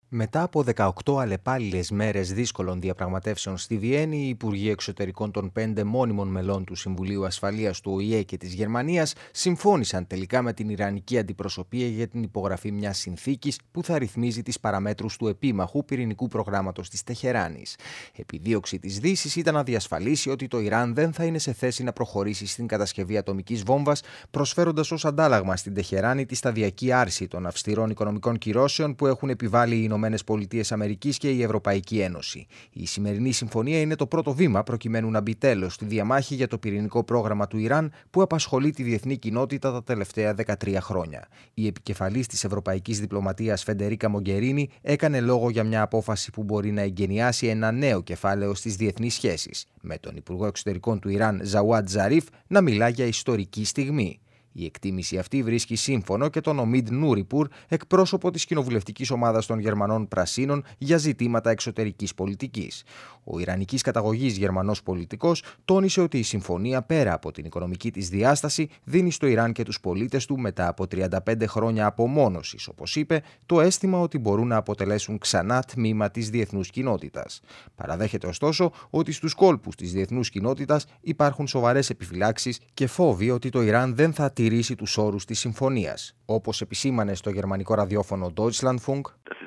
Μετά από 18 αλλεπάλληλες μέρες δύσκολων διαπραγματεύσεων στη Βιέννη, οι Υπουργοί Εξωτερικών των 5 μόνιμων μελών του Συμβουλίου Ασφαλείας του ΟΗΕ και της Γερμανίας συμφώνησαν τελικά με την Ιρανική αντιπροσωπεία για την υπογραφή μιας συνθήκης που θα ρυθμίζει τις παραμέτρους του επίμαχου πυρηνικού προγράμματος της Τεχεράνης. Επιδίωξη της Δύσης ήταν να διασφαλίσει ότι το Ιράν δεν θα είναι σε θέση να προχωρήσει στην κατασκευή ατομικής βόμβας, προσφέροντας ως αντάλλαγμα στην Τεχεράνη τη σταδιακή άρση των αυστηρών οικονομικών κυρώσεων που έχουν επιβάλει οι ΗΠΑ και η Ευρωπαϊκή Ένωση. Η σημερινή συμφωνία είναι το πρώτο βήμα προκειμένου να μπει τέλος στη διαμάχη για το πυρηνικό πρόγραμμα του Ιράν που απασχολεί τη διεθνή κοινότητα τα τελευταία 13 χρόνια. Η επικεφαλής της Ευρωπαϊκής Διπλωματίας Φεντερίκα Μογκερίνη έκανε λόγο για μια απόφαση που μπορεί να εγκαινιάσει ένα νέο κεφάλαιο στις διεθνείς σχέσεις, με τον Υπουργό Εξωτερικών του Ιράν Ζαουάντ Ζαρίφ να μιλά για ιστορική στιγμή. Η εκτίμηση αυτή βρίσκει σύμφωνο και τον Ομίντ Νούριπουρ, εκπρόσωπο της κοινοβουλευτικής ομάδας των Γερμανών Πρασίνων για ζητήματα εξωτερικής πολιτικής. Ο ιρανικής καταγωγής Γερμανός πολιτικός τόνισε ότι η συμφωνία, πέρα από την οικονομική της διάσταση, δίνει στο Ιράν και τους πολίτες του μετά από 35 χρόνια απομόνωσης, όπως είπε, το αίσθημα ότι μπορούν να αποτελέσουν ξανά τμήμα της διεθνούς κοινότητας. Παραδέχεται ωστόσο ότι στους κόλπους της διεθνούς κοινότητας υπάρχουν σοβαρές επιφυλάξεις και φόβοι ότι το Ιράν δεν θα τηρήσει τους όρους της συμφωνίας. Όπως επισήμανε στο γερμανικό ραδιόφωνο Deutschlandfunk,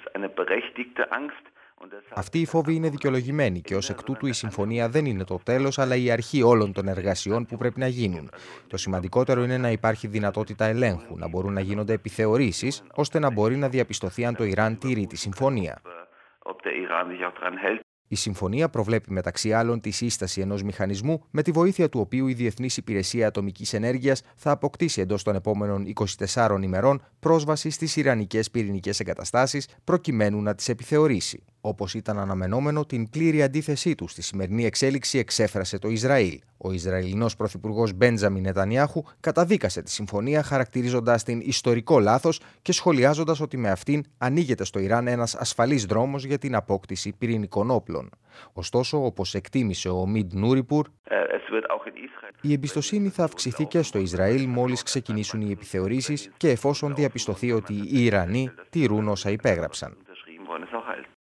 αυτή η φόβη είναι δικαιολογημένη και ως εκ τούτου η συμφωνία δεν είναι το τέλος, αλλά η αρχή όλων των εργασιών που πρέπει να γίνουν. Το σημαντικότερο είναι να υπάρχει δυνατότητα ελέγχου, να μπορούν να γίνονται επιθεωρήσεις, ώστε να μπορεί να διαπιστωθεί αν το Ιράν τηρεί τη συμφωνία. Η συμφωνία προβλέπει μεταξύ άλλων τη σύσταση ενός μηχανισμού με τη βοήθεια του οποίου η Διεθνής Υπηρεσία Ατομικής Ενέργειας θα αποκτήσει εντός των επόμενων 24 ημερών πρόσβαση στις ιρανικές πυρηνικές εγκαταστάσεις προκειμένου να τις επιθεωρήσει. Όπως ήταν αναμενόμενο, την πλήρη αντίθεσή του στη σημερινή εξέλιξη εξέφρασε το Ισραήλ. Ο Ισραηλινός Πρωθυπουργός Μπέντζαμιν Νετανιάχου καταδίκασε τη συμφωνία χαρακτηρίζοντας την ιστορικό λάθος και σχολιάζοντας ότι με αυτήν ανοίγεται στο Ιράν ένας ασφαλής δρόμος για την απόκτηση πυρηνικών όπλων. Ωστόσο, όπως εκτίμησε ο Ομίντ Νούριπουρ, η εμπιστοσύνη θα αυξηθεί και στο Ισραήλ μόλις ξεκινήσουν οι επιθεωρήσεις και εφόσον διαπιστωθεί ότι οι Ιρανοί τηρούν όσα υπέγραψαν.